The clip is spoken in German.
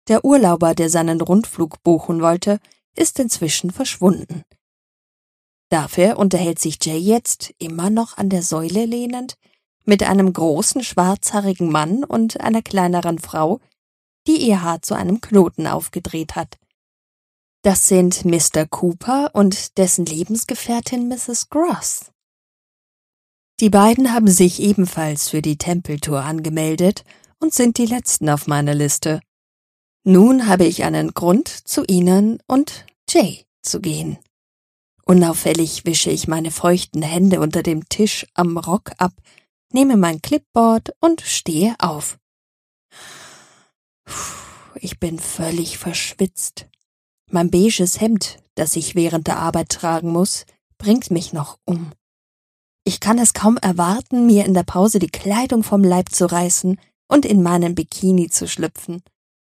Der Urlauber, der seinen Rundflug buchen wollte, ist inzwischen verschwunden. Dafür unterhält sich Jay jetzt, immer noch an der Säule lehnend, mit einem großen schwarzhaarigen Mann und einer kleineren Frau, die ihr Haar zu einem Knoten aufgedreht hat. Das sind Mr. Cooper und dessen Lebensgefährtin Mrs. Gross. Die beiden haben sich ebenfalls für die Tempeltour angemeldet und sind die letzten auf meiner Liste. Nun habe ich einen Grund, zu ihnen und Jay zu gehen. Unauffällig wische ich meine feuchten Hände unter dem Tisch am Rock ab, nehme mein Clipboard und stehe auf. Ich bin völlig verschwitzt. Mein beiges Hemd, das ich während der Arbeit tragen muss, bringt mich noch um. Ich kann es kaum erwarten, mir in der Pause die Kleidung vom Leib zu reißen und in meinen Bikini zu schlüpfen.